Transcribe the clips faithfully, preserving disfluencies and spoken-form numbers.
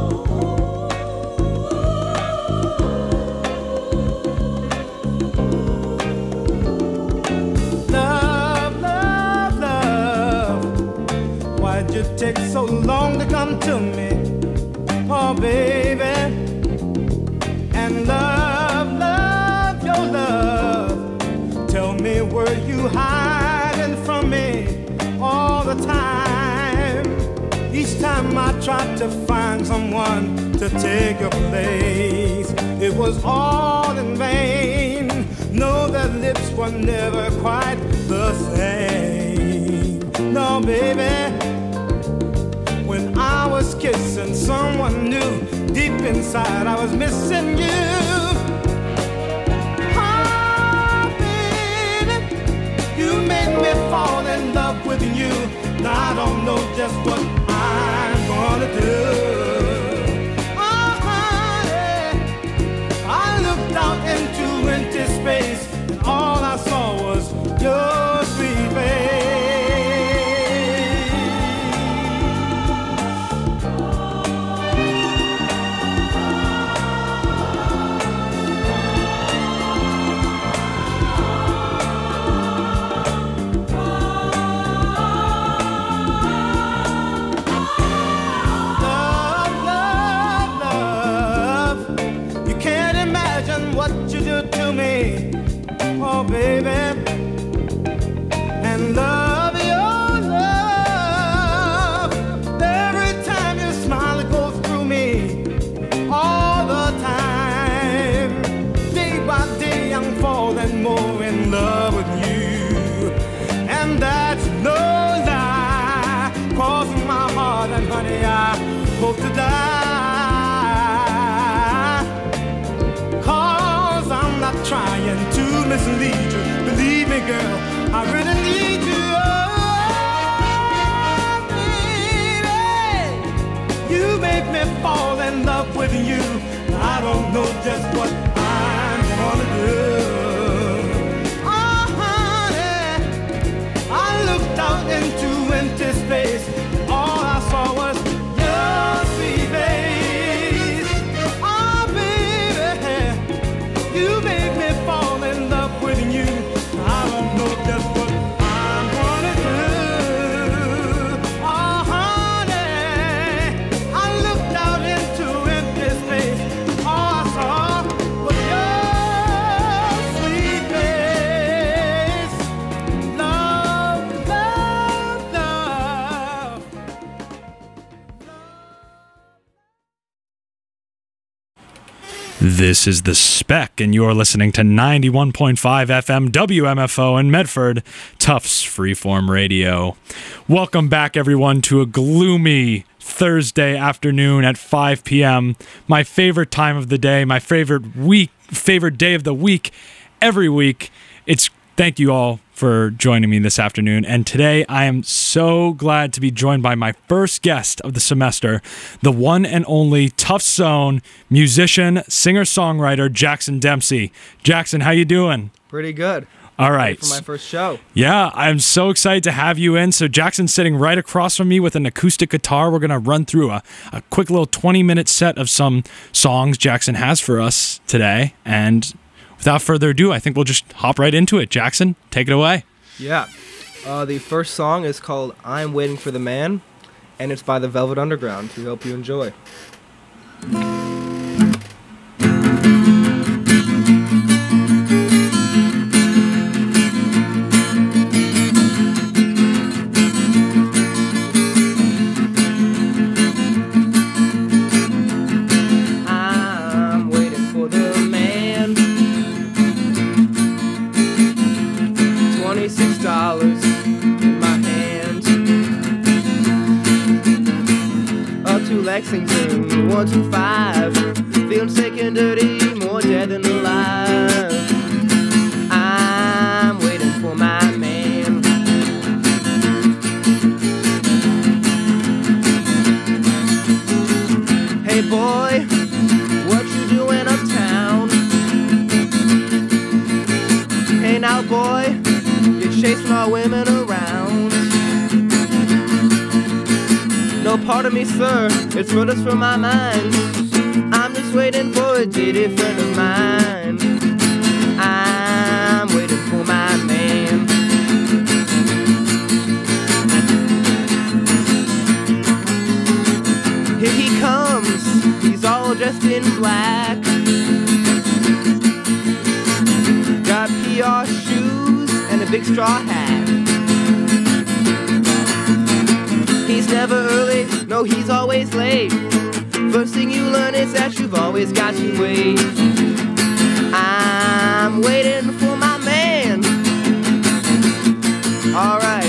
Take so long to come to me, oh baby, and love, love, your love. Tell me, were you hiding from me all the time? Each time I tried to find someone to take your place, it was all in vain. No, their lips were never quite the same. No, baby, when I was kissing someone new, deep inside I was missing you. Oh, baby, you made me fall in love with you. Now I don't know just what I'm gonna do. Oh, honey, I looked out into empty space, and all I saw was your sweet face. Oh, baby, and love, your love. Every time you smile, it goes through me all the time. Day by day, I'm falling more in love with you, and that's no lie. Crossing my heart, and honey, I hope to die. Cause I'm not trying to mislead you. Believe me, girl, I really need you. Oh, baby, you make me fall in love with you. I don't know just what I'm gonna do. Oh, honey, I looked out into empty space. All I saw was your sweet face. Oh, baby, you make me fall in love with you. I don't know just what I'm gonna do. Oh, honey, I looked out into empty space. All I saw was your sweet face. Love, love, love. This is The Spec, and you're listening to ninety-one point five F M W M F O in Medford, Tufts Freeform Radio. Welcome back, everyone, to a gloomy Thursday afternoon at five p.m. My favorite time of the day, my favorite week, favorite day of the week, every week. It's thank you all for joining me this afternoon. And today I am so glad to be joined by my first guest of the semester, the one and only Tufts Zone musician, singer-songwriter, Jackson Dempsey. Jackson, how you doing? Pretty good. All right. For my first show. Yeah, I'm so excited to have you in. So Jackson's sitting right across from me with an acoustic guitar. We're going to run through a, a quick little twenty-minute set of some songs Jackson has for us today. And without further ado, I think we'll just hop right into it. Jackson, take it away. Yeah. Uh, the first song is called I'm Waiting for the Man, and it's by the Velvet Underground. We hope you enjoy. Lexington, one two five, feeling sick and dirty, more dead than alive. I'm waiting for my man. Hey boy, what you doing uptown? Hey now boy, you're chasing our women around. So pardon me, sir, it's furthest from my mind. I'm just waiting for a dear friend of mine. I'm waiting for my man. Here he comes, he's all dressed in black. Got P R shoes and a big straw hat. He's never early, no, he's always late. First thing you learn is that you've always got to wait. I'm waiting for my man. Alright.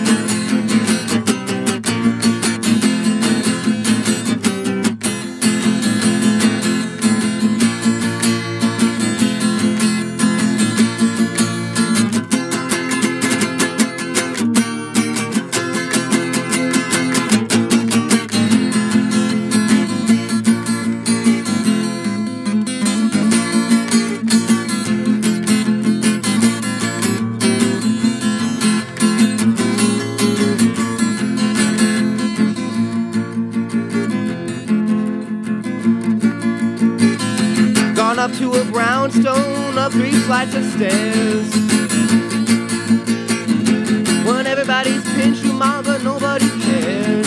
Up to a brownstone, up three flights of stairs. When everybody's pinched you mom, but nobody cares.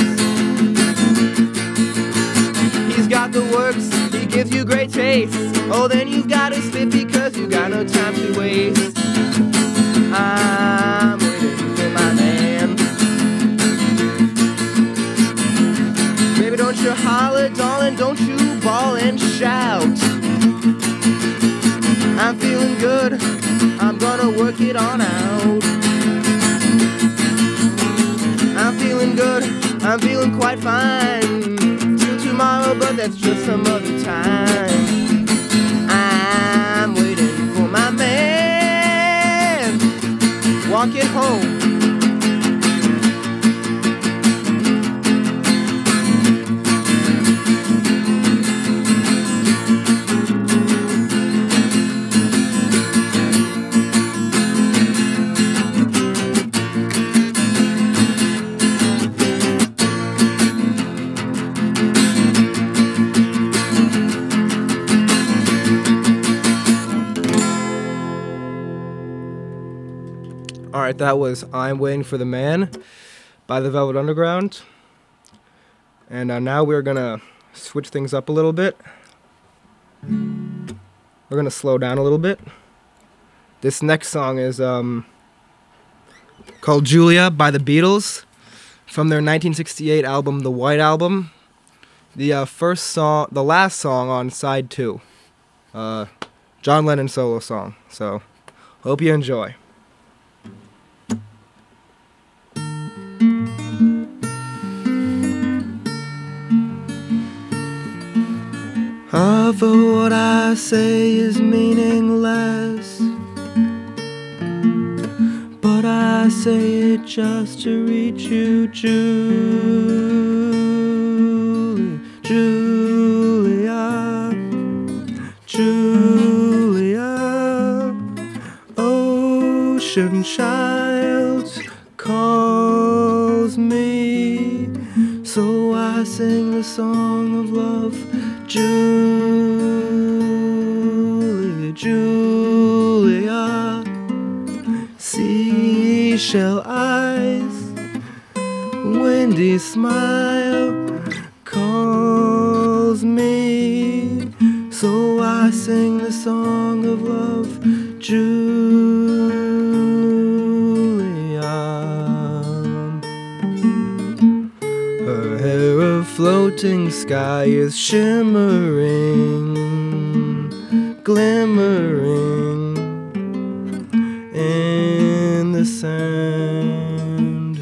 He's got the works, he gives you great taste. Oh, then you've got to spit because you got no time to waste. I'm waiting for my man. Baby, don't you holler, darling, don't you bawl and shout. I'm feeling good, I'm gonna work it on out. I'm feeling good, I'm feeling quite fine. Till tomorrow, but that's just some other time. I'm waiting for my man. Walk it home. Alright, that was I'm Waiting for the Man by the Velvet Underground. And uh, now we're going to switch things up a little bit. We're going to slow down a little bit. This next song is um, called Julia by the Beatles from their nineteen sixty-eight album, The White Album. The uh, first song, the last song on side two. Uh, John Lennon solo song. So, hope you enjoy. Half of what I say is meaningless, but I say it just to reach you, Julia, Julia, Julia. Ocean child calls me, so I sing the song of love. Julia, Julia, seashell eyes, windy smile calls me, so I sing the song of love, Julia. Her hair of floating sky is shimmering, glimmering in the sand.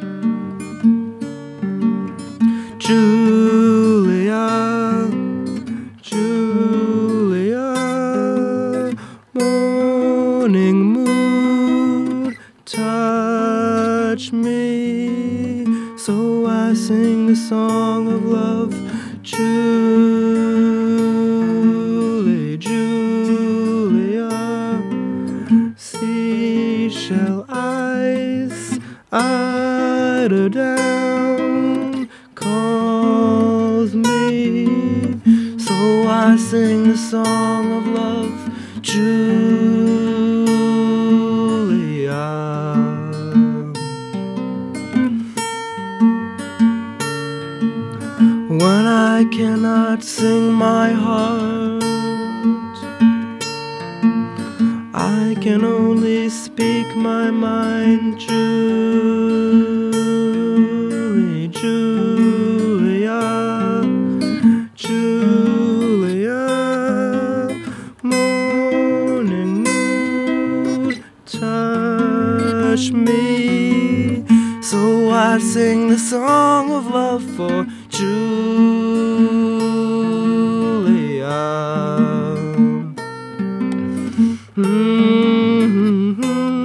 Julia, Julia, morning moon, touch me, so I sing the song of love, Julia, Julia, seashell eyes, I sing the song of love, Julia. When I cannot sing my heart, I can only speak my mind, Julie, Julia, Julia. Morning moon, touch me, so I sing the song of love for Julia. Mm-hmm.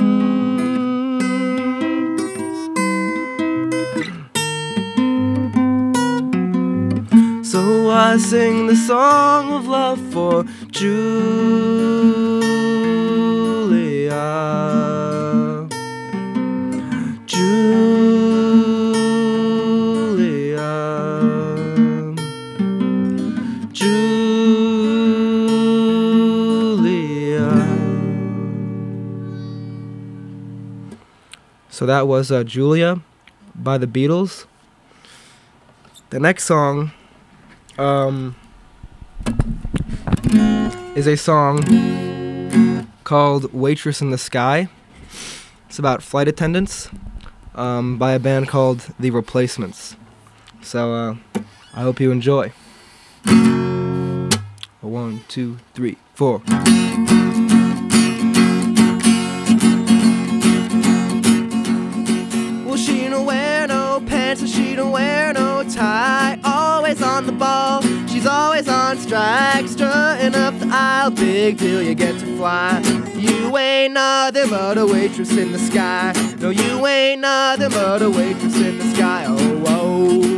So I sing the song of love for Julia. Julia. Julia. So that was uh, Julia by the Beatles. The next song um, is a song called Waitress in the Sky. It's about flight attendants um, by a band called The Replacements. So uh, I hope you enjoy. One, two, three, four. Well, she don't wear no pants and she don't wear no tie. Always on the ball, she's always on strike. Strutting up the aisle, big deal, you get to fly. You ain't nothing but a waitress in the sky. No, you ain't nothing but a waitress in the sky. Oh, oh.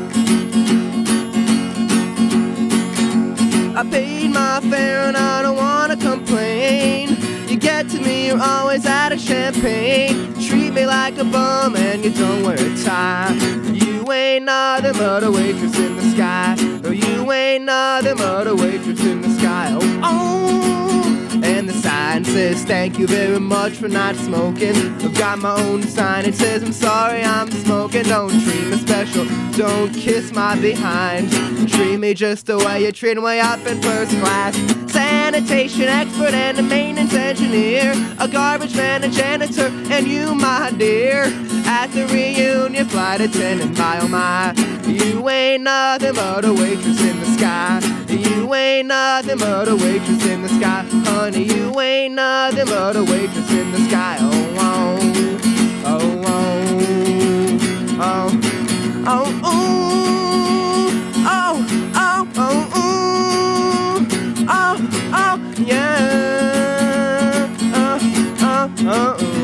I paid my fare and I don't wanna complain. You get to me, you're always out of champagne. Treat me like a bum and you don't wear a tie. You ain't nothing but a waitress in the sky. No, you ain't nothing but a waitress in the sky. Oh, oh. And the sign says, thank you very much for not smoking. I've got my own sign, it says, I'm sorry I'm smoking. Don't treat me special, don't kiss my behind. Treat me just the way you treat way up in first class. Sanitation expert and a maintenance engineer, a garbage man, a janitor, and you, my dear. At the reunion, flight attendant, my oh my. You ain't nothing but a waitress in the sky. You ain't nothing but a waitress in the sky. Honey, you ain't nothing but a waitress in the sky. Oh, oh, oh, oh, oh, oh, oh, oh, oh, oh, oh, oh, yeah, oh, oh, oh, oh.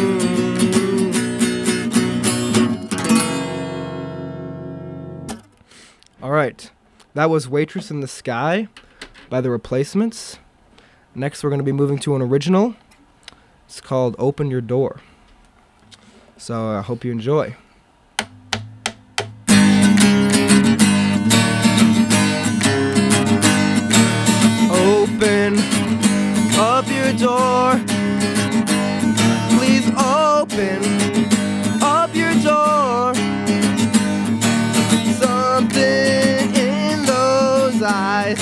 All right, that was Waitress in the Sky by The Replacements. Next, we're going to be moving to an original. It's called Open Your Door. So I uh, hope you enjoy. Open up your door. Please open up your door. Something in those eyes,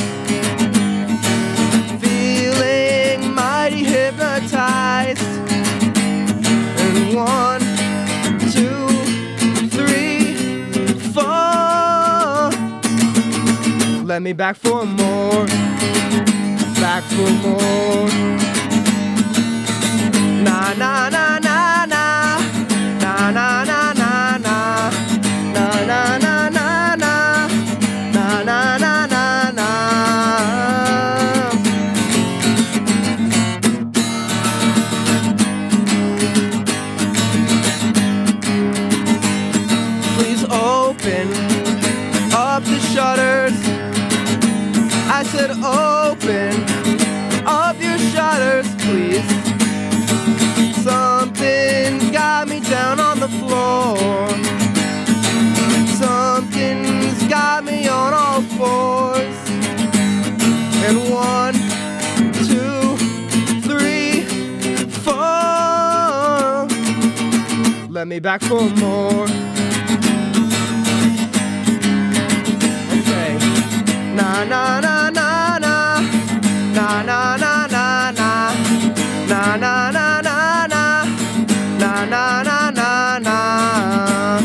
feeling mighty hypnotized. And one, two, three, four. Let me back for more. Back for more. Na na na na na. Na na na na na. Na na na na na. Na na na na na. Please open up the shutters. I said open up your shutters, please. Something's got me down on the floor. Something's got me on all fours. me back for more. Okay. Na na na na na. Na na na na na. Na na na na na. Na na na na na.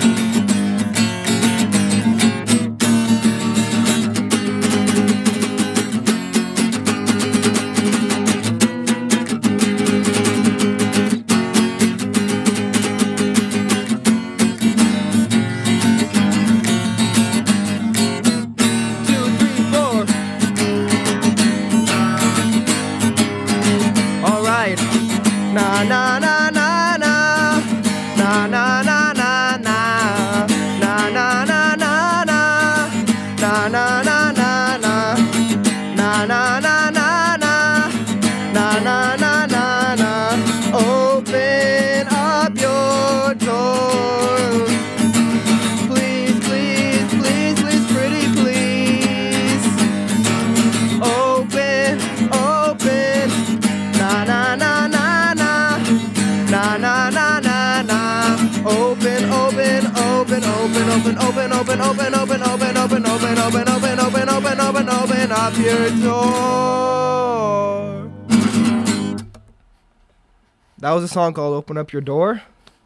Na na na na na. Na na na na na. Na na na na na. Na na na na na. Na na na na na. Na na na na na. Open up your door. Please, please, please, please, pretty please. Open, open. Na na na na. Na na na na na. Open, open, open, open, open, open, open, open, open, open, open, open, open, open, open, open, open, open up your door. That was a song called "Open Up Your Door."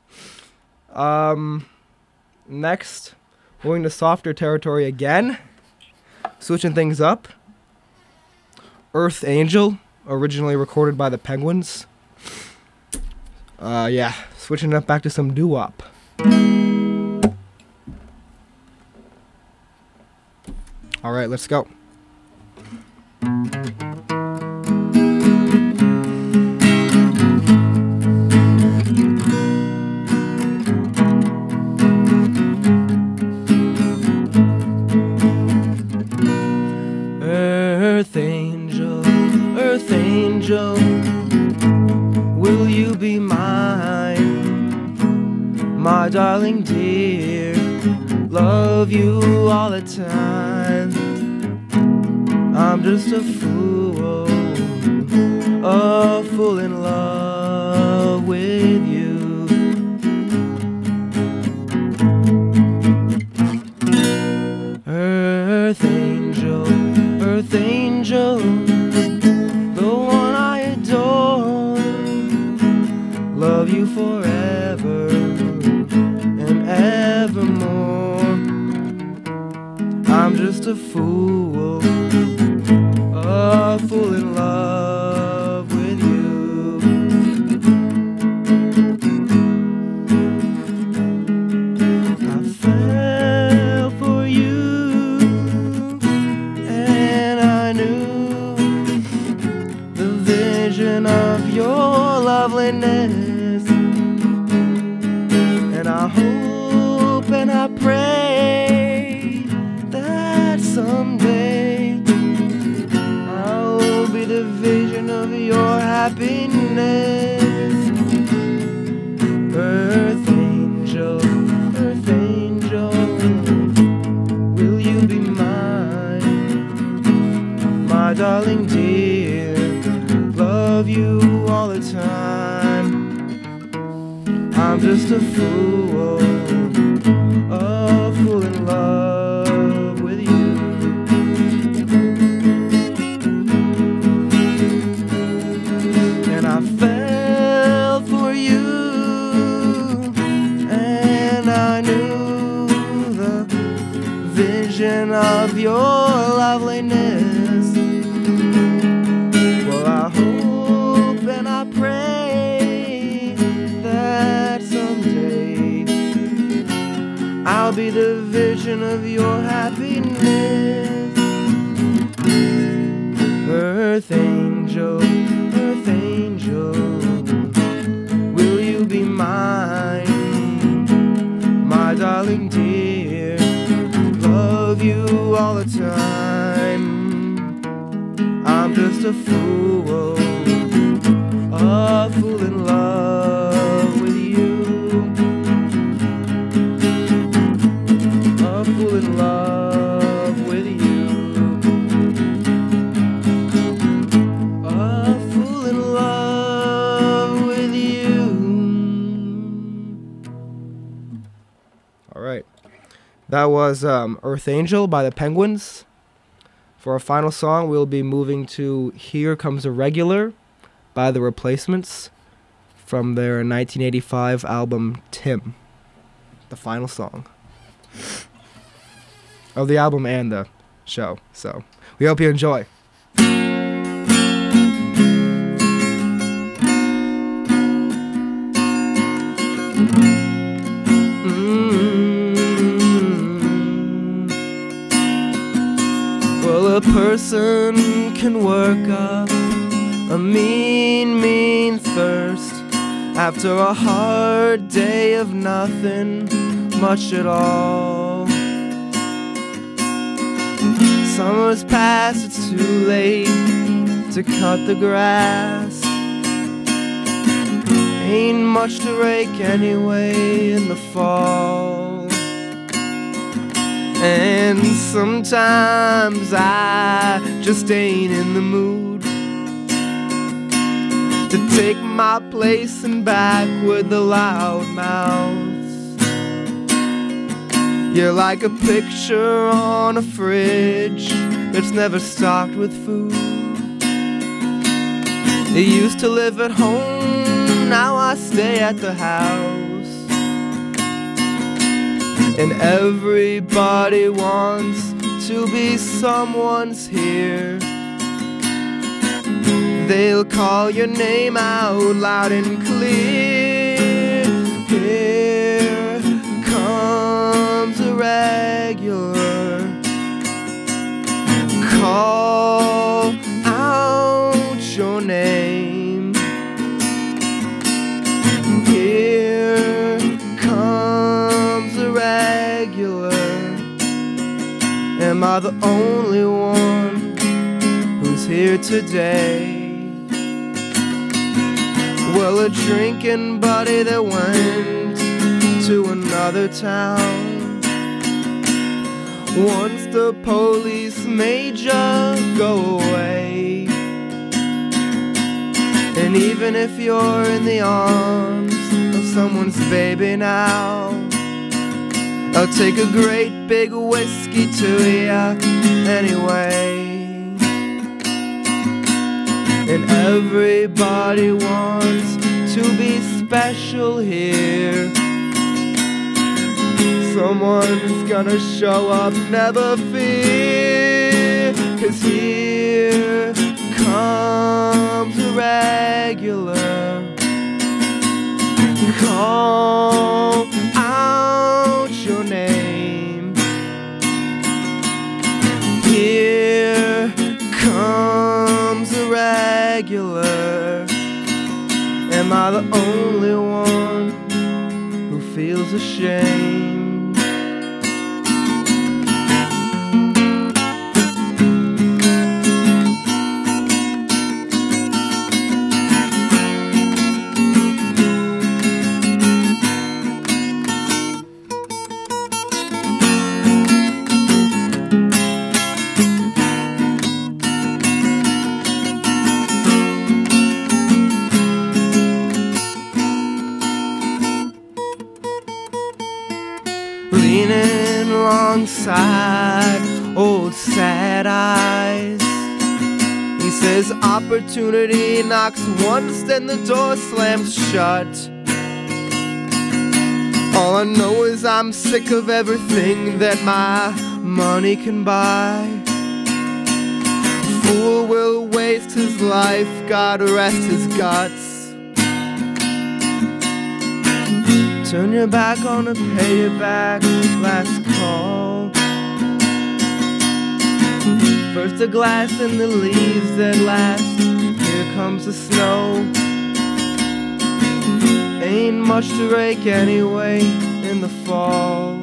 Um, next, going to softer territory again, switching things up. Earth Angel, originally recorded by the Penguins. Uh, yeah, switching it up back to some doo-wop. All right, let's go. Earth Angel, Earth Angel, will you be mine, my darling dear? Love you all the time. I'm just a fool, a fool in love with you. Earth Angel, Earth Angel, the one I adore. Love you forever and evermore. I'm just a fool, a fool in love with you. I fell for you, and I knew the vision of your loveliness. And I hope and I pray that someday I'll be the vision of your happiness. Earth Angel, Earth Angel, will you be mine, my darling dear? Love you all the time. I'm just a fool, a fool in love with you. And I fell for you, and I knew the vision of your loveliness. Well, I hope and I pray that someday I'll be the vision of your happiness. Earth Angel, Earth Angel, will you be mine, my darling dear? Love you all the time. I'm just a fool, a fool in love with you. A fool in love with you. A fool in love with you. That was um, Earth Angel by the Penguins. For our final song, we'll be moving to Here Comes a Regular by The Replacements from their nineteen eighty-five album Tim. The final song of the album and the show. So we hope you enjoy. A person can work up a mean, mean thirst after a hard day of nothing much at all. Summer's past, it's too late to cut the grass. Ain't much to rake anyway in the fall. And sometimes I just ain't in the mood to take my place and back with the loud mouths. You're like a picture on a fridge that's never stocked with food. You used to live at home, now I stay at the house. And everybody wants to be someone's here. They'll call your name out loud and clear. Here comes a regular. Call out your name. Here comes a regular. Am I the only one who's here today? Well, a drinking buddy that went to another town. Once the police made ya go away. And even if you're in the arms of someone's baby now, I'll take a great big whiskey to ya anyway. And everybody wants to be special here. Someone's gonna show up, never fear. 'Cause here comes a regular. Call out your name. Here comes a regular. Am I the only one who feels ashamed? Leaning alongside old sad eyes, he says opportunity knocks once, then the door slams shut. All I know is I'm sick of everything that my money can buy. A fool will waste his life, God rest his guts. Turn your back on a pay it back, last call. First a glass and the leaves that last. Here comes the snow. Ain't much to rake anyway in the fall.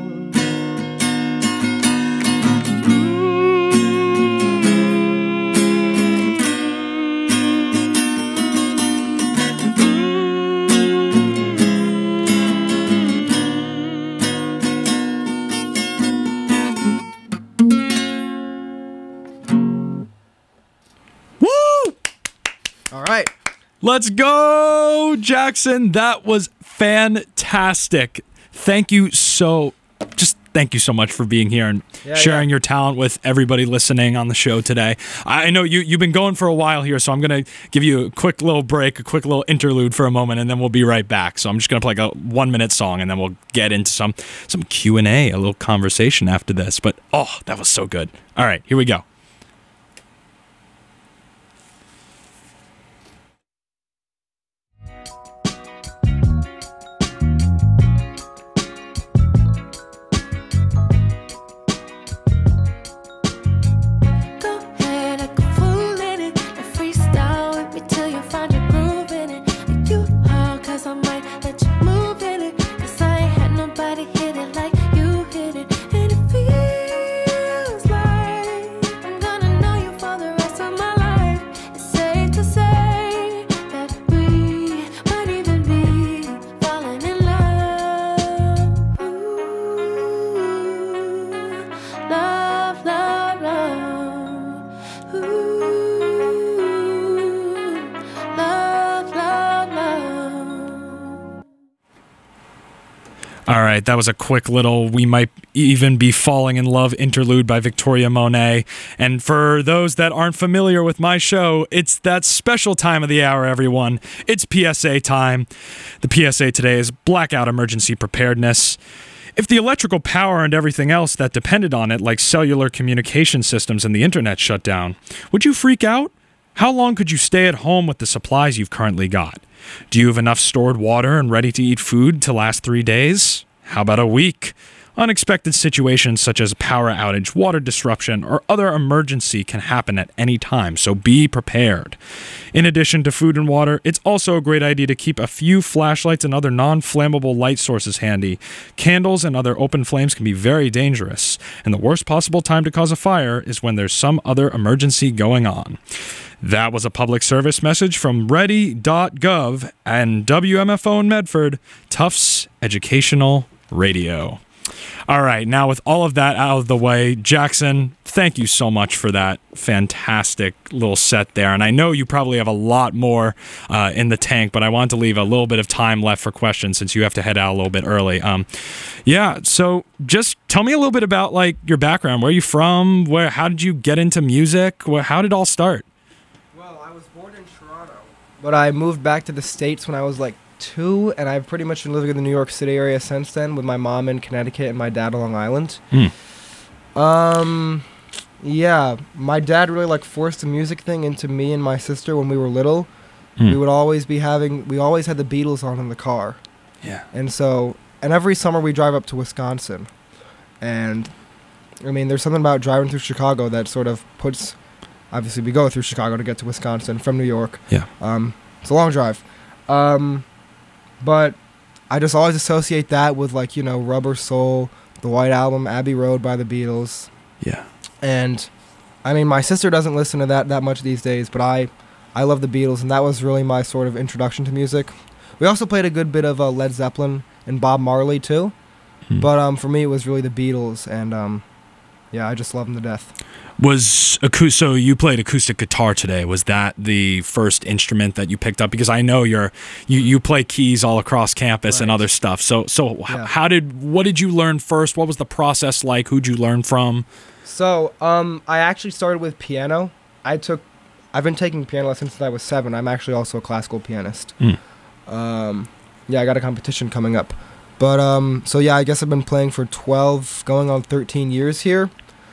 Let's go, Jackson. That was fantastic. Thank you so, just thank you so much for being here and Yeah, sharing yeah. your talent with everybody listening on the show today. I know you, you've been going for a while here, so I'm going to give you a quick little break, a quick little interlude for a moment, and then we'll be right back. So I'm just going to play like a one-minute song, and then we'll get into some, some Q and A, a little conversation after this. But, oh, that was so good. All right, here we go. All right, that was a quick little We Might Even Be Falling in Love interlude by Victoria Monet. And for those that aren't familiar with my show, it's that special time of the hour, everyone. It's P S A time. The P S A today is Blackout Emergency Preparedness. If the electrical power and everything else that depended on it, like cellular communication systems and the internet, shut down, would you freak out? How long could you stay at home with the supplies you've currently got? Do you have enough stored water and ready-to-eat food to last three days? How about a week? Unexpected situations such as power outage, water disruption, or other emergency can happen at any time, so be prepared. In addition to food and water, it's also a great idea to keep a few flashlights and other non-flammable light sources handy. Candles and other open flames can be very dangerous, and the worst possible time to cause a fire is when there's some other emergency going on. That was a public service message from ready dot gov and W M F O in Medford, Tufts Educational Radio. All right, now with all of that out of the way, Jackson, thank you so much for that fantastic little set there. And I know you probably have a lot more uh, in the tank, but I wanted to leave a little bit of time left for questions since you have to head out a little bit early. Um, yeah, so just tell me a little bit about like your background. Where are you from? Where? How did you get into music? Where, how did it all start? Well, I was born in Toronto, but I moved back to the States when I was like two, and I've pretty much been living in the New York City area since then, with my mom in Connecticut and my dad on Long Island. Hmm. Um, yeah, my dad really like forced the music thing into me and my sister when we were little. Hmm. We would always be having, we always had the Beatles on in the car. Yeah. And so, and every summer we drive up to Wisconsin. And, I mean, there's something about driving through Chicago that sort of puts, obviously we go through Chicago to get to Wisconsin from New York. Yeah. Um, it's a long drive. Um, but I just always associate that with, like, you know, Rubber Soul, the White Album, Abbey Road by the Beatles. Yeah. And, I mean, my sister doesn't listen to that that much these days, but I, I love the Beatles, and that was really my sort of introduction to music. We also played a good bit of uh, Led Zeppelin and Bob Marley, too. Hmm. But um, for me, it was really the Beatles, and um, yeah, I just love them to death. Was acou- so you played acoustic guitar today. Was that the first instrument that you picked up? Because I know you're you, you play keys all across campus right. and other stuff. So so yeah. h- how did what did you learn first? What was the process like? Who'd you learn from? So um, I actually started with piano. I took I've been taking piano lessons since I was seven. I'm actually also a classical pianist. Mm. Um, yeah, I got a competition coming up. But um, so yeah, I guess I've been playing for twelve, going on thirteen years here.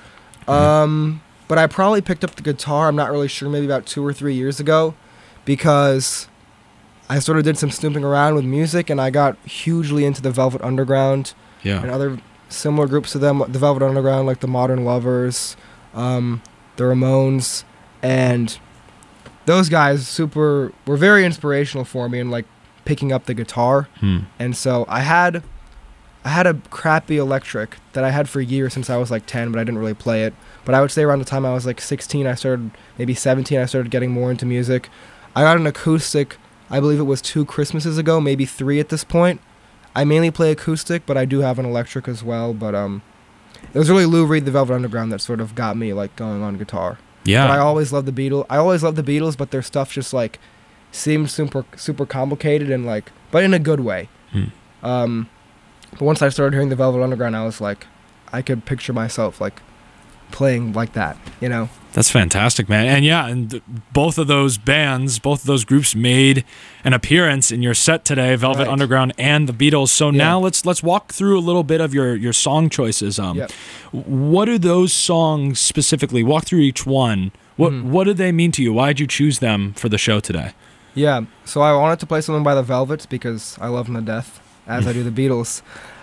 Um, but I probably picked up the guitar, I'm not really sure, maybe about two or three years ago, because I sort of did some snooping around with music, and I got hugely into the Velvet Underground yeah. and other similar groups to them, the Velvet Underground, like the Modern Lovers, um, the Ramones, and those guys super were very inspirational for me in like picking up the guitar. Hmm. And so I had I had a crappy electric that I had for years since I was like ten, but I didn't really play it. But I would say around the time I was like sixteen, I started, maybe seventeen, I started getting more into music. I got an acoustic, I believe it was two Christmases ago, maybe three at this point. I mainly play acoustic, but I do have an electric as well. But um, it was really Lou Reed, the Velvet Underground, that sort of got me like going on guitar. Yeah. But I always loved the Beatles. I always loved the Beatles, but their stuff just like seemed super super complicated and like, but in a good way. Hmm. Um, but once I started hearing the Velvet Underground, I was like, I could picture myself like playing like that, you know. That's fantastic, man. And yeah, and th- both of those bands, both of those groups made an appearance in your set today, Velvet Right. Underground and the Beatles. So Yeah. now let's let's walk through a little bit of your your song choices. Um, Yep. what do those songs specifically? Walk through each one. What Mhm. what did they mean to you? Why did you choose them for the show today? Yeah, so I wanted to play something by the Velvets because I love them to death, as I do the Beatles.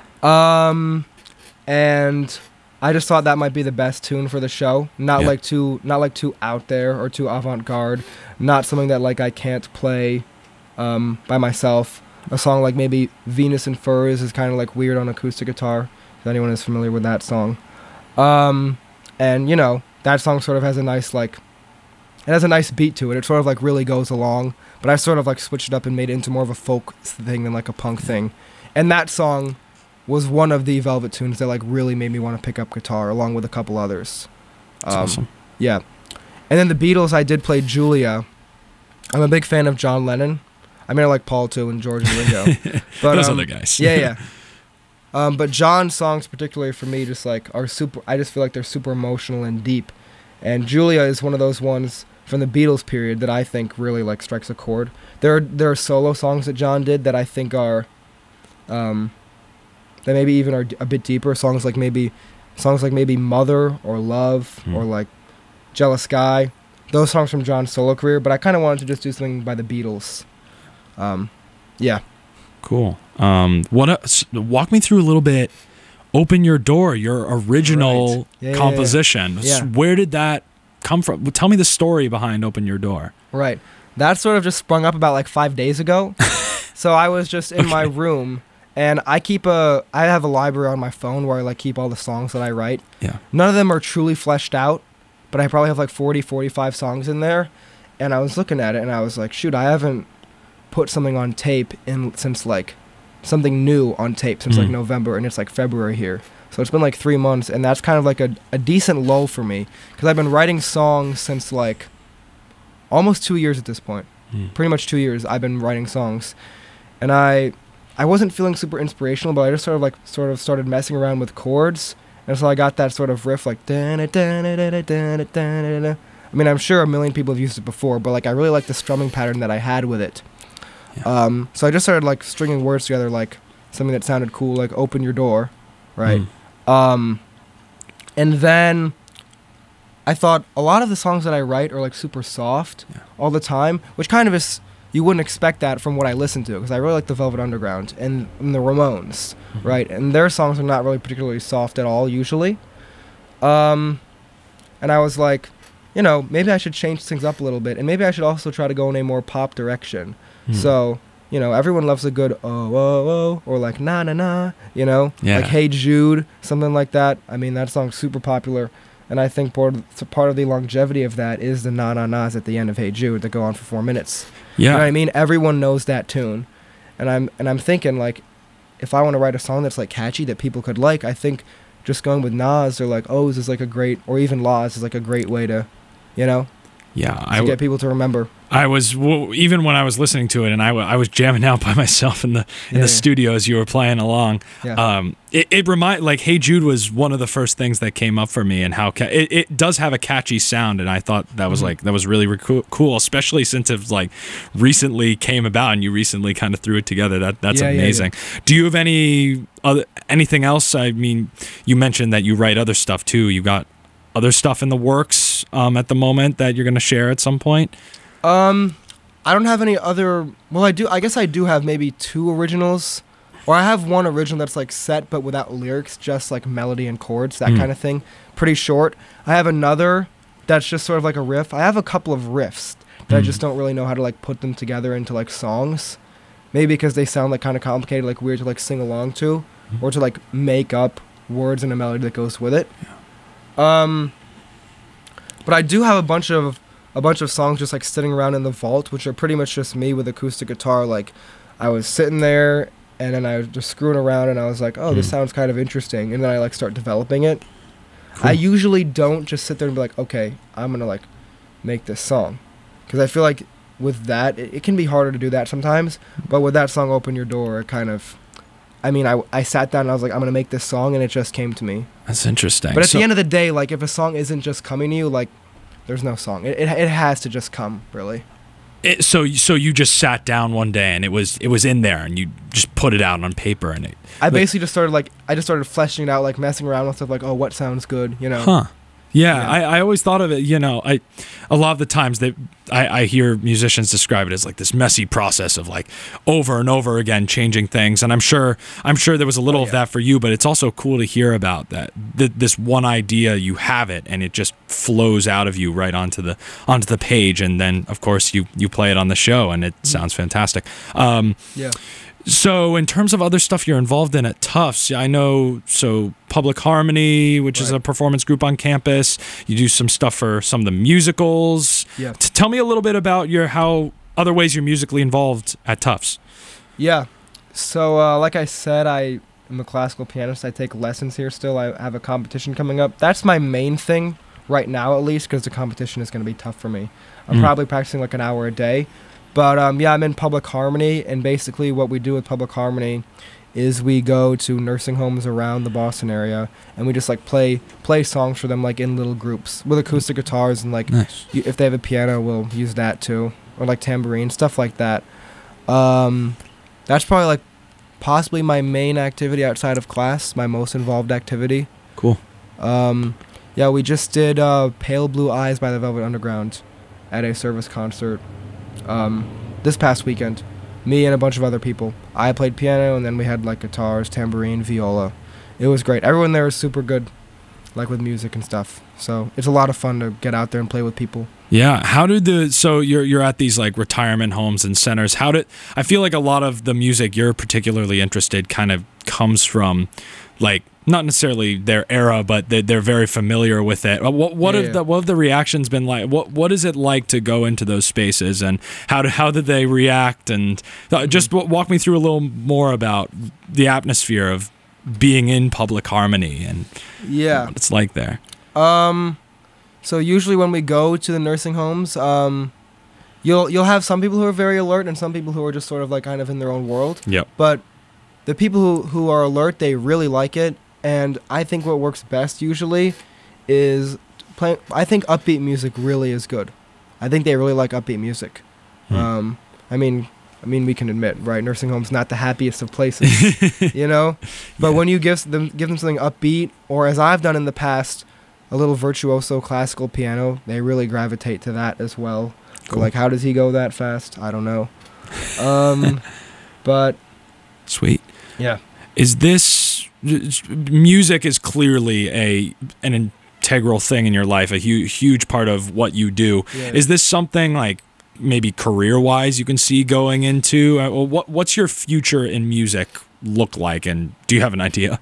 Um, and I just thought that might be the best tune for the show. Not Yeah. like too, not like too out there or too avant-garde. Not something that like I can't play um, by myself. A song like maybe Venus and Furs is kind of like weird on acoustic guitar. If anyone is familiar with that song, um, and you know that song sort of has a nice like. It has a nice beat to it. It sort of like really goes along, but I sort of like switched it up and made it into more of a folk thing than like a punk thing. And that song was one of the Velvet tunes that like really made me want to pick up guitar, along with a couple others. That's Um, awesome. Yeah. And then the Beatles, I did play Julia. I'm a big fan of John Lennon. I mean, I like Paul too and George and Ringo. But, Those um, other guys. yeah, yeah. Um, but John's songs, particularly for me, just like are super. I just feel like they're super emotional and deep. And Julia is one of those ones from the Beatles period that I think really like strikes a chord. There are there are solo songs that John did that I think are, um, that maybe even are d- a bit deeper. Songs like maybe, songs like maybe Mother or Love Hmm. or like Jealous Guy. Those songs from John's solo career. But I kind of wanted to just do something by the Beatles. Um, yeah. Cool. Um, what? A, s- walk me through a little bit. Open Your Door, your original Right. Yeah, yeah, composition. yeah. S- Where did that come from? Tell me the story behind Open Your Door. Right. That sort of just sprung up about like five days ago. So I was just in my room, and I keep a, I have a library on my phone where I like keep all the songs that I write. Yeah. None of them are truly fleshed out, but I probably have like forty, forty-five songs in there. And I was looking at it and I was like, shoot, I haven't put something on tape in since like, something new on tape since like Mm. November, and it's like February here. So it's been like three months, and that's kind of like a, a decent lull for me, because I've been writing songs since like almost two years at this point. Mm. Pretty much two years I've been writing songs, and I I wasn't feeling super inspirational, but I just sort of like sort of started messing around with chords, and so I got that sort of riff like da da da da da da da da da. I mean, I'm sure a million people have used it before, but like I really like the strumming pattern that I had with it. Yeah. Um, so I just started like stringing words together, like something that sounded cool, like "Open Your Door," right? Mm. Um, and then I thought a lot of the songs that I write are like super soft Yeah. all the time, which kind of is, you wouldn't expect that from what I listen to, because I really like the Velvet Underground and, and the Ramones, Mhm. right? And their songs are not really particularly soft at all usually. Um, and I was like, you know, maybe I should change things up a little bit, and maybe I should also try to go in a more pop direction. Mm. So, you know, everyone loves a good oh, oh, oh, or like na na na, you know? Yeah. Like Hey Jude, something like that. I mean, that song's super popular. And I think part of, so part of the longevity of that is the na na nas at the end of Hey Jude that go on for four minutes. Yeah. You know what I mean? Everyone knows that tune. And I'm and I'm thinking, like, if I want to write a song that's like catchy that people could like, I think just going with Nas or like O's is like a great, or even Laws is like a great way to, you know, Yeah. to I, w- get people to remember. I was w- even when I was listening to it, and I, w- I was jamming out by myself in the in Yeah, the yeah. studio as you were playing along. Yeah. Um, it it remind like Hey Jude was one of the first things that came up for me, and how ca- it it does have a catchy sound, and I thought that was Mhm. like that was really re- coo- cool, especially since it's like recently came about, and you recently kind of threw it together. That that's Yeah, yeah, yeah. amazing. Do you have any other anything else? I mean, you mentioned that you write other stuff too. You got other stuff in the works um, at the moment that you're going to share at some point? Um, I don't have any other. Well, I do. I guess I do have maybe two originals, or I have one original that's like set but without lyrics, just like melody and chords, that Mm. kind of thing. Pretty short. I have another that's just sort of like a riff. I have a couple of riffs that I Mm. just don't really know how to like put them together into like songs. Maybe because they sound like kind of complicated, like weird to like sing along to, Mhm. or to like make up words and a melody that goes with it. Um, but I do have a bunch of a bunch of songs just like sitting around in the vault, which are pretty much just me with acoustic guitar. Like, I was sitting there and then I was just screwing around, and I was like, oh, this Mm. sounds kind of interesting, and then I like start developing it. Cool. I usually don't just sit there and be like, okay, I'm gonna like make this song, because I feel like with that it, it can be harder to do that sometimes. But with that song, Open Your Door, it kind of I mean, I, I sat down and I was like, I'm going to make this song, and it just came to me. That's interesting. But at So- the end of the day, like, if a song isn't just coming to you, like, there's no song. It, it, it has to just come, really. It, so so you just sat down one day and it was it was in there and you just put it out on paper and it. I like- basically just started, like, I just started fleshing it out, like, messing around with stuff, like, oh, what sounds good, you know? Huh. Yeah, Yeah. I, I always thought of it, you know, I a lot of the times they I, I hear musicians describe it as like this messy process of like over and over again changing things. And I'm sure I'm sure there was a little Oh, of yeah. that for you, but it's also cool to hear about that. Th- this one idea, you have it and it just flows out of you right onto the onto the page, and then of course you you play it on the show and it sounds fantastic. Um Yeah. So in terms of other stuff you're involved in at Tufts, I know, so Public Harmony, which is Right. a performance group on campus. You do some stuff for some of the musicals. Yeah. T- tell me a little bit about your how other ways you're musically involved at Tufts. Yeah. So, uh, like I said, I am a classical pianist. I take lessons here still. I have a competition coming up. That's my main thing right now, at least, because the competition is going to be tough for me. I'm Mm. probably practicing like an hour a day. But, um, yeah, I'm in Public Harmony, and basically what we do with Public Harmony is we go to nursing homes around the Boston area, and we just, like, play play songs for them, like, in little groups with acoustic guitars, and, like, Nice. y- if they have a piano, we'll use that, too, or, like, tambourine, stuff like that. Um, that's probably, like, possibly my main activity outside of class, my most involved activity. Cool. Um, yeah, we just did uh, Pale Blue Eyes by the Velvet Underground at a service concert um, this past weekend. Me and a bunch of other people. I played piano, and then we had like guitars, tambourine, viola. It was great. Everyone there is super good, like with music and stuff. So it's a lot of fun to get out there and play with people. Yeah. How did the so you're you're at these like retirement homes and centers. How did I feel like a lot of the music you're particularly interested kind of comes from like not necessarily their era, but they, they're very familiar with it. What what Yeah, have yeah. the what have the reactions been like? What what is it like to go into those spaces, and how do, how did they react? And uh, just w- walk me through a little more about the atmosphere of being in Public Harmony and Yeah. what it's like there. Um, so usually when we go to the nursing homes, um, you'll you'll have some people who are very alert and some people who are just sort of like kind of in their own world. Yep. But the people who, who are alert, they really like it. And I think what works best usually is playing. I think upbeat music really is good. I think they really like upbeat music. Hmm. Um, I mean, I mean, we can admit, right? Nursing homes not the happiest of places, you know. But Yeah. when you give them give them something upbeat, or as I've done in the past, a little virtuoso classical piano, they really gravitate to that as well. So Cool. like, how does he go that fast? I don't know. Um, but Sweet. yeah. Is this music is clearly a an integral thing in your life, a hu- huge part of what you do. Yeah. Is this something like maybe career wise you can see going into? Uh, well, what what's your future in music look like, and do you have an idea?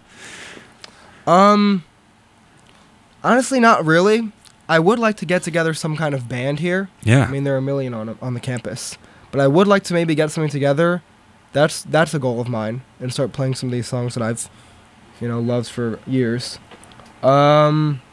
Um, honestly, not really. I would like to get together some kind of band here. Yeah. I mean, there are a million on on the campus, but I would like to maybe get something together. That's that's a goal of mine, and start playing some of these songs that I've, you know, loved for years. Um.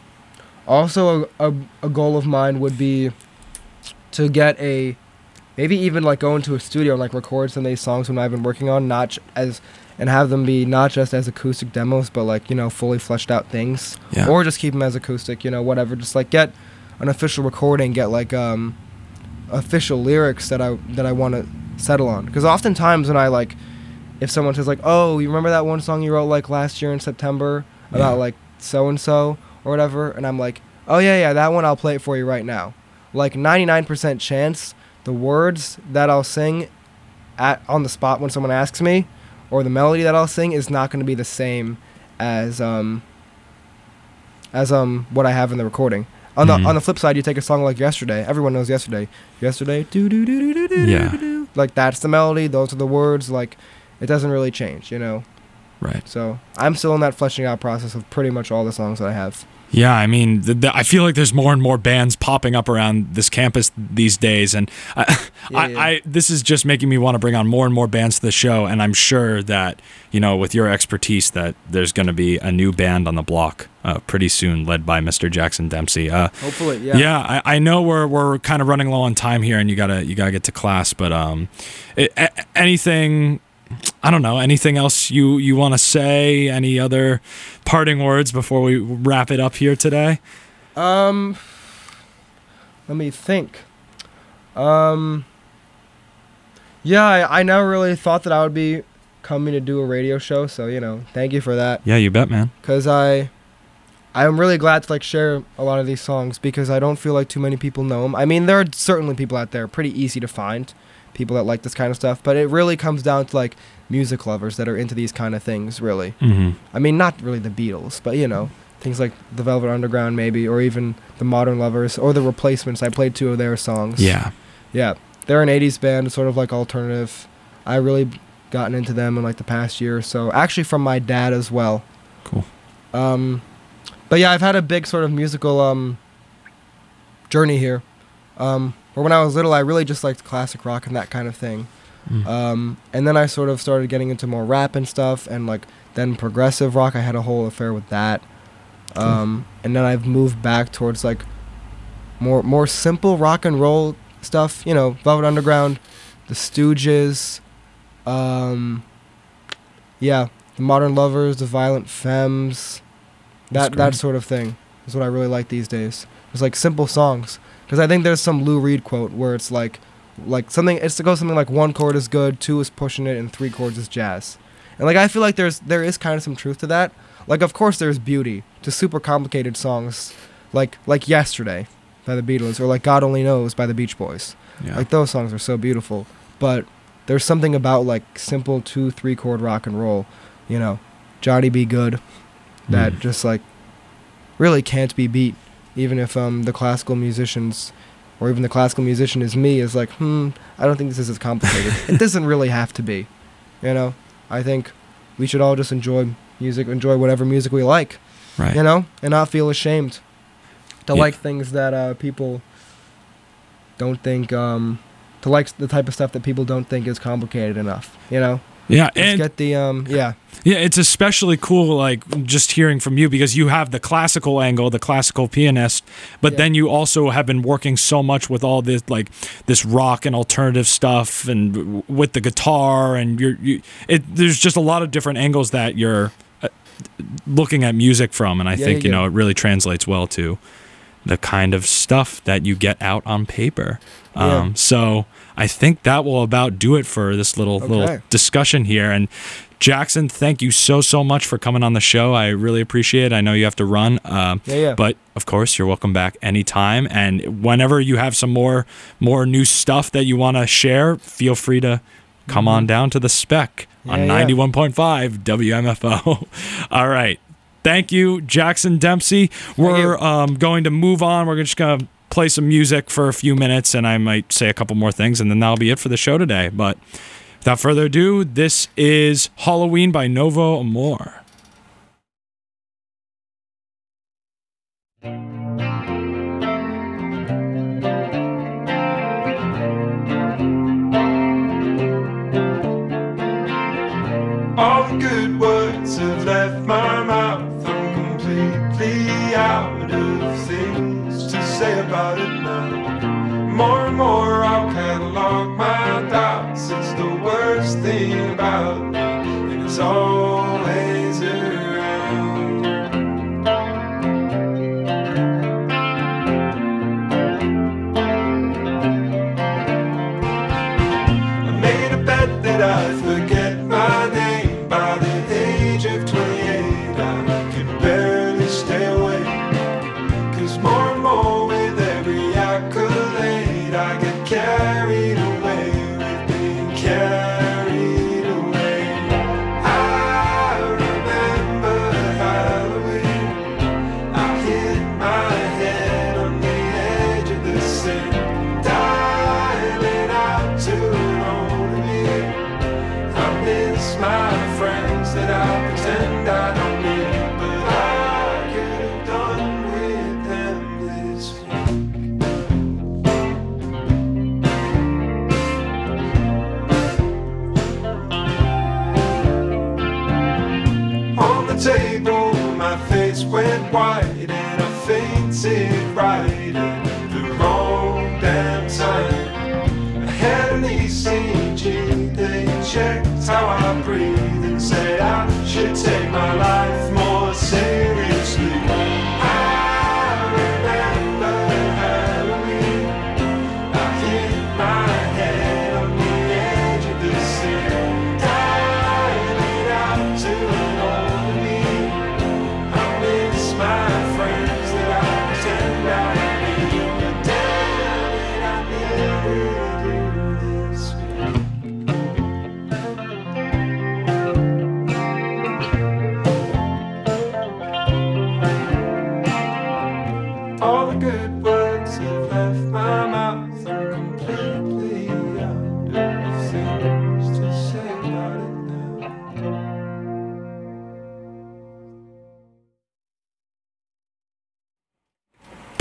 Also, a, a a goal of mine would be to get a, maybe even like go into a studio and like record some of these songs when I've been working on, not j- as, and have them be not just as acoustic demos, but like, you know, fully fleshed out things. Yeah. Or just keep them as acoustic, you know, whatever. Just like get an official recording, get like um, official lyrics that I that I want to settle on. Because oftentimes when I like, if someone says like, oh, you remember that one song you wrote like last year in September about Yeah. like so and so or whatever, and I'm like, oh yeah, yeah, that one I'll play it for you right now. Like ninety-nine percent chance the words that I'll sing at on the spot when someone asks me, or the melody that I'll sing is not going to be the same as um as um what I have in the recording. On Mhm. the on the flip side, you take a song like Yesterday. Everyone knows Yesterday. Yesterday, do do do do do do Yeah. do do. Like that's the melody. Those are the words. Like it doesn't really change, you know. Right. So I'm still in that fleshing out process of pretty much all the songs that I have. Yeah, I mean, the, the, I feel like there's more and more bands popping up around this campus these days, and I, Yeah, I, yeah. I this is just making me want to bring on more and more bands to the show. And I'm sure that, you know, with your expertise, that there's going to be a new band on the block uh, pretty soon, led by Mister Jackson Dempsey. Uh, Hopefully, yeah. yeah, I, I know we're we're kind of running low on time here, and you gotta you gotta get to class. But um, it, a- anything I don't know, anything else you, you want to say? Any other parting words before we wrap it up here today? Um, let me think. Um, yeah, I, I never really thought that I would be coming to do a radio show, so, you know, thank you for that. Yeah, you bet, man. Because I, I'm really glad to, like, share a lot of these songs because I don't feel like too many people know them. I mean, there are certainly people out there, pretty easy to find, people that like this kind of stuff, but it really comes down to, like, music lovers that are into these kind of things, really. Mm-hmm. I mean, not really the Beatles, but, you know, things like the Velvet Underground, maybe, or even the Modern Lovers, or the Replacements. I played two of their songs. Yeah. Yeah. They're an eighties band, sort of like alternative. I really gotten into them in like the past year or so. Actually from my dad as well. Cool. Um, but yeah, I've had a big sort of musical um, journey here. Um, where when I was little, I really just liked classic rock and that kind of thing. Mm. Um, and then I sort of started getting into more rap and stuff, and like then progressive rock. I had a whole affair with that. Cool. Um, and then I've moved back towards like more more simple rock and roll stuff, you know, Velvet Underground, the Stooges, um, yeah, the Modern Lovers, the Violent Femmes, that that sort of thing is what I really like these days. It's like simple songs, because I think there's some Lou Reed quote where it's like, like something it's to go something like one chord is good, two is pushing it, and three chords is jazz, and like I feel like there's there is kind of some truth to that. Like of course there's beauty to super complicated songs, like like Yesterday by the Beatles, or like God Only Knows by the Beach Boys. Yeah. Like those songs are so beautiful, but there's something about like simple two, three chord rock and roll, you know, Johnny B. Good, that mm. just like really can't be beat, even if um the classical musicians, or even the classical musician is me, is like, hmm, I don't think this is as complicated. It doesn't really have to be, you know. I think we should all just enjoy music, enjoy whatever music we like, right? You know, and not feel ashamed to yeah. like things that uh, people don't think, um, to like the type of stuff that people don't think is complicated enough, you know? Yeah, Let's and get the, um, yeah. Yeah, it's especially cool, like, just hearing from you, because you have the classical angle, the classical pianist, but yeah. then you also have been working so much with all this, like, this rock and alternative stuff, and with the guitar, and you're, you, it, there's just a lot of different angles that you're uh, looking at music from, and I yeah, think, yeah. you know, it really translates well to the kind of stuff that you get out on paper. Um, yeah. So I think that will about do it for this little okay. little discussion here. And Jackson, thank you so, so much for coming on the show. I really appreciate it. I know you have to run, uh, yeah, yeah. but of course you're welcome back anytime. And whenever you have some more more new stuff that you want to share, feel free to come mm-hmm. on down to the Spec yeah, on yeah. ninety-one point five W M F O. All right. Thank you, Jackson Dempsey. We're um, going to move on. We're just going to play some music for a few minutes, and I might say a couple more things, and then that'll be it for the show today. But without further ado, this is Halloween by Novo Amor. All the good words have left my mouth. I'm completely out of things to say about it now. More and more I'll catalog my doubts. It's the worst thing about me, and it's always around. I made a bet that I'd forget my name by the age of twenty-eight. I could barely stay awake, 'cause more and more with every accolade I get carried away with being carried away. I remember Halloween. I hit my head on the edge of the sin, dialing out to an older me. I miss my friends that I pretend I don't need, but I could have done with them this week. On the table, my face went white, and I fainted right in the wrong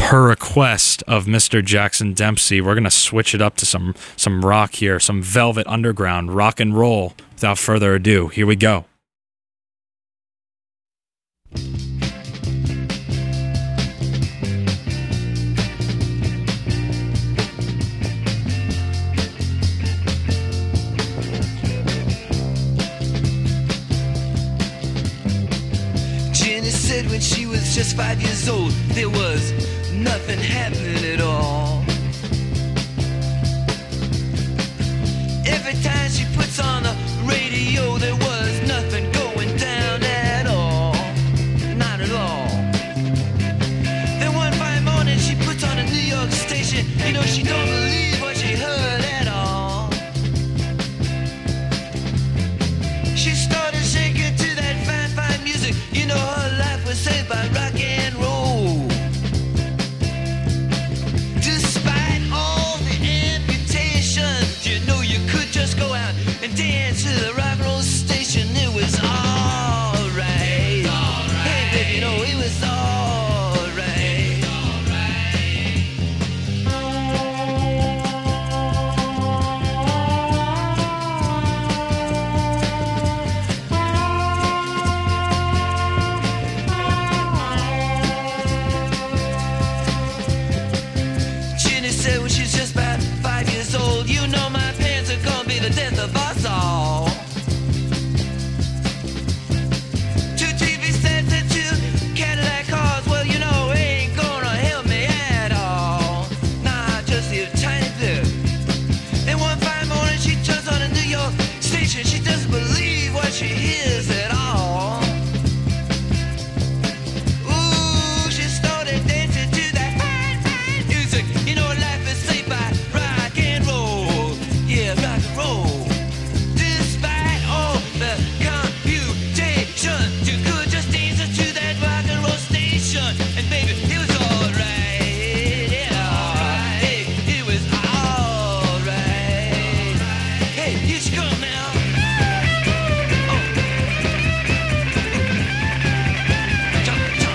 per request of Mister Jackson Dempsey, we're going to switch it up to some, some rock here, some Velvet Underground, rock and roll. Without further ado, here we go. Jenny said when she was just five years old, there was nothing happening at all. Every time she puts on the radio, there was nothing going down at all. Not at all. Then one fine morning she puts on a New York station. You know, she don't believe what she heard at all. She started shaking to that fine, fine music. You know, her life was saved by rock and roll. Despite all the amputations, you know you could just go out and dance to the rock and roll station. It was alright. Hey, baby, you know it was alright. Jenny said when she's just about five years old, you know my parents are gonna be the death of us all. Two T V sets and two Cadillac cars, well, you know, ain't gonna help me at all. Nah, just a tiny bit. Then one fine morning she turns on a New York station. She doesn't believe what she hears at all. Ooh, she started dancing to that fine, fine music. You know, life is saved by rock and roll. Yeah, rock and roll. Despite all the confusion, you could just dance to that rock and roll station. And baby, it was alright. Yeah, hey, it was alright. Hey, here she come now. Oh. Jump, jump.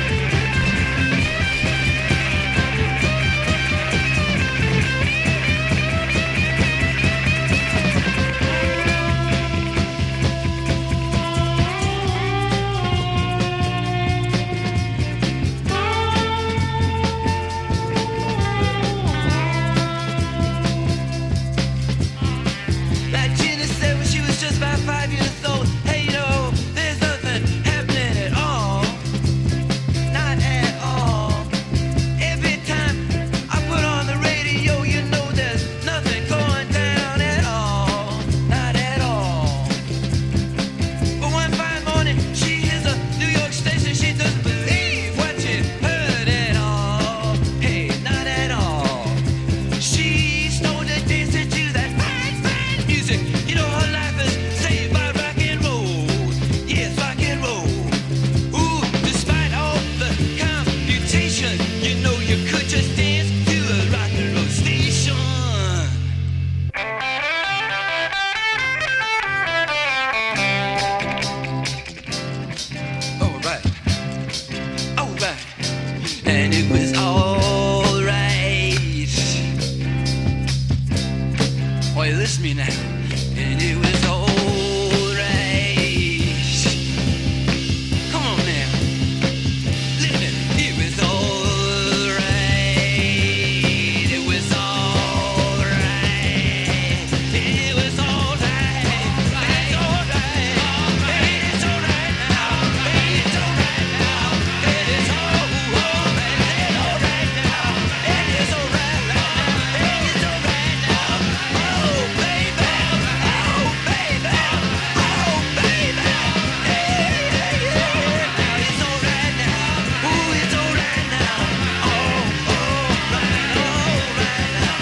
Like Gina said when she was just about five years old, hey, you know, there's nothing happening at all. Not at all. Every time I put on the radio, you know there's nothing going down at all. Not at all. But one fine morning, she hears a New York station. She doesn't believe what she heard at all. Hey, not at all. She started dancing to that fine, fine music. You know, her life is saved by rock and roll. Yes, rock and roll. Ooh, despite all the computation, you know you could just dance to a rock and roll station. Alright. Alright. And it was alright. Oh, you listen to me now. And it was alright. Come on now. Listen. It was alright. It was alright. It was alright. It's alright. It's alright now. It's alright now. It is alright. It's alright now. It is alright now. It's alright now. Oh, baby. Oh, baby. Oh, baby. Hey, hey, hey. Now it's alright now. Ooh, it's alright now. Oh, alright, alright now.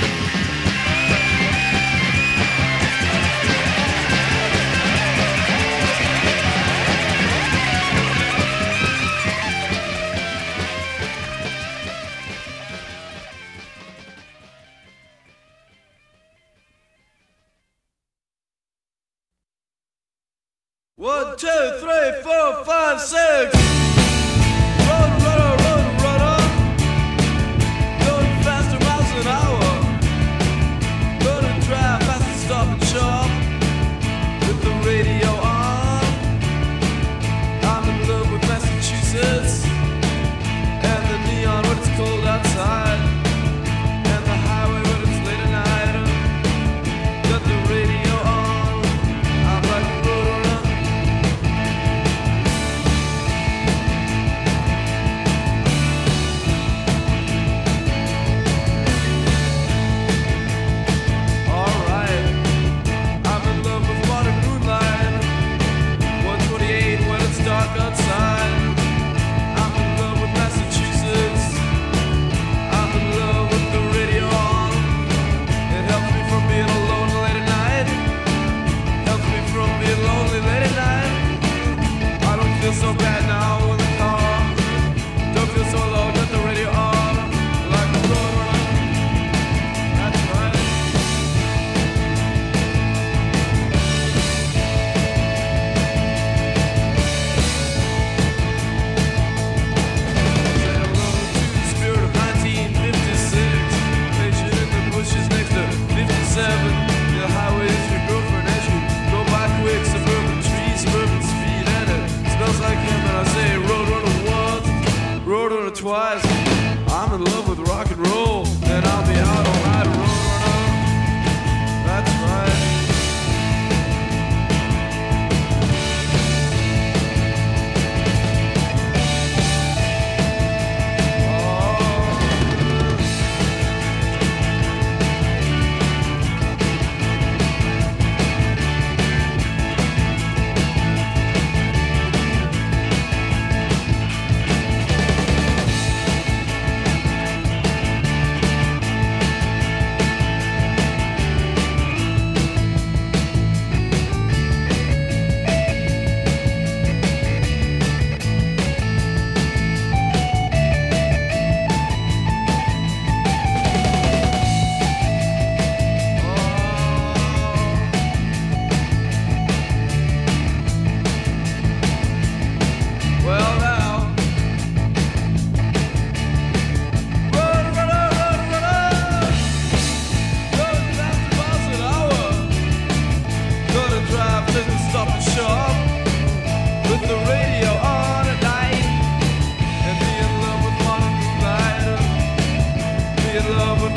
One, two, three, four, five, six. Run, runner, run, runner.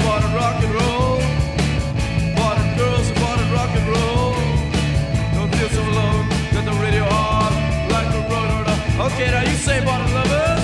bought a rock and roll. Bought a girls who bought a rock and roll. Don't feel so alone, got the radio on like a rotor. Okay, now you say bought a lovers.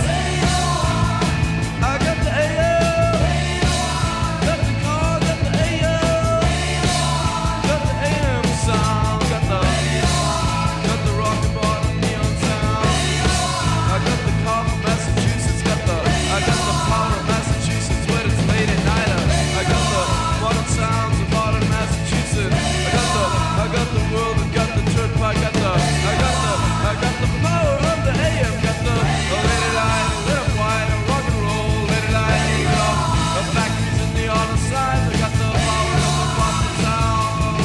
I got the A M. Got the car, got the A M. Got the A M sound, got the got the rock and bottom neon sound. I got the car from Massachusetts, got the I got the power of Massachusetts when it's late at night. I got the modern sounds of modern Massachusetts. I got the I got the world, I got the church pipe, got the I got the I got the power of the A M, got the oh, lady light, lit up white, rock and roll, lady light, you know, the factories in the other side. I got the power of the Boston sound.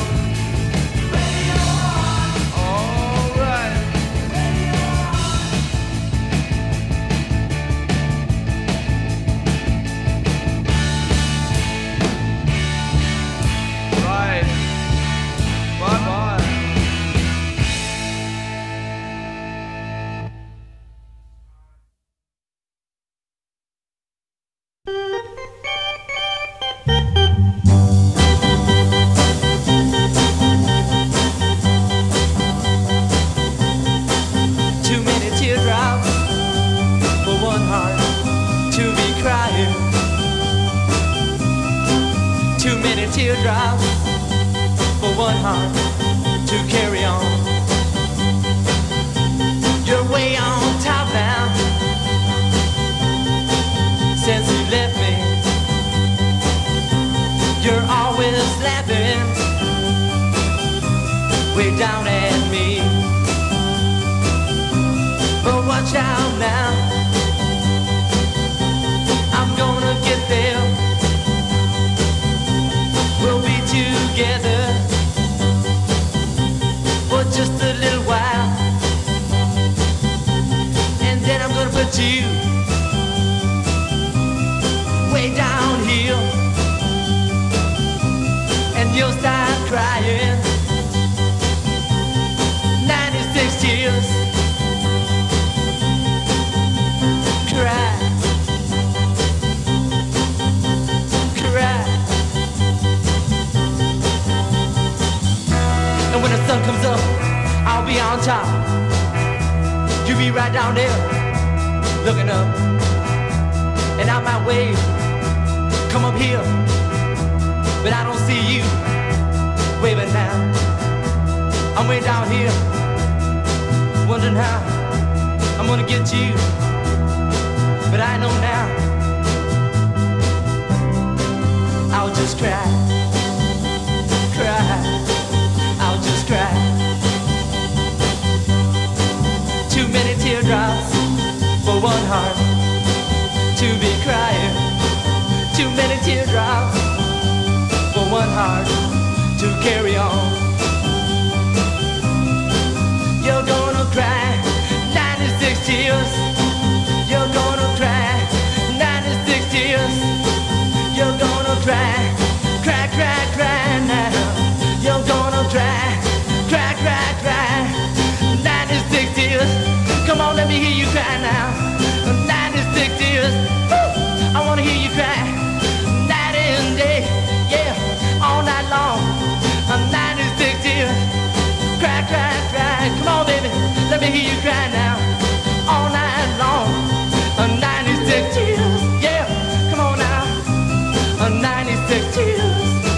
All right. Right. Bye bye. Too many teardrops for one heart to be crying. Too many teardrops for one heart to carry on. You're way on top now since you left me. You're always laughing way down at me. But watch out now, I'm gonna get there. We'll be together for just a little while, and then I'm gonna put you way down here, and you'll start crying. ninety-six tears. Cry, cry. And when the sun comes up, I'll be on top. You be right down there, looking up. And I might wave, come up here, but I don't see you waving now. I'm way down here, wondering how I'm gonna get you. But I know now, I'll just cry, cry, I'll just cry. Too many teardrops for one heart to be crying. Too many teardrops for one heart to carry on. You're gonna cry ninety-six tears. You're gonna cry ninety-six tears. You're gonna cry, cry, cry, cry now. You're gonna cry, cry, cry, cry. ninety-six tears. Come on, let me hear you cry now. ninety-six tears. Woo! I wanna hear you cry. Night and day, yeah, all night long. ninety-six tears. Cry, cry, cry. Come on, baby, let me hear you cry now. All night long. ninety-six tears, yeah, come on now. ninety-six tears.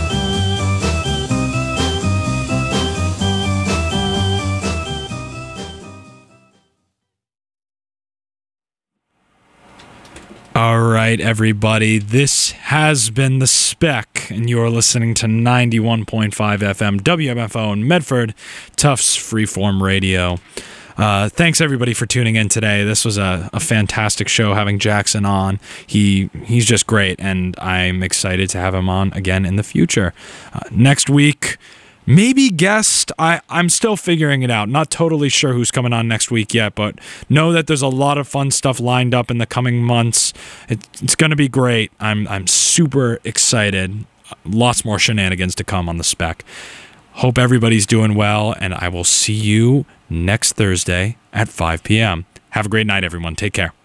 All right, everybody. This has been The Spec, and you're listening to ninety-one point five F M W M F O in Medford, Tufts Freeform Radio. Uh, thanks everybody for tuning in today. This was a, a fantastic show having Jackson on. He he's just great, and I'm excited to have him on again in the future. Uh, next week, maybe guest. I, I'm still figuring it out. Not totally sure who's coming on next week yet, but know that there's a lot of fun stuff lined up in the coming months. It, it's going to be great. I'm I'm super excited. Lots more shenanigans to come on The Spec. Hope everybody's doing well, and I will see you next Thursday at five p.m. Have a great night, everyone. Take care.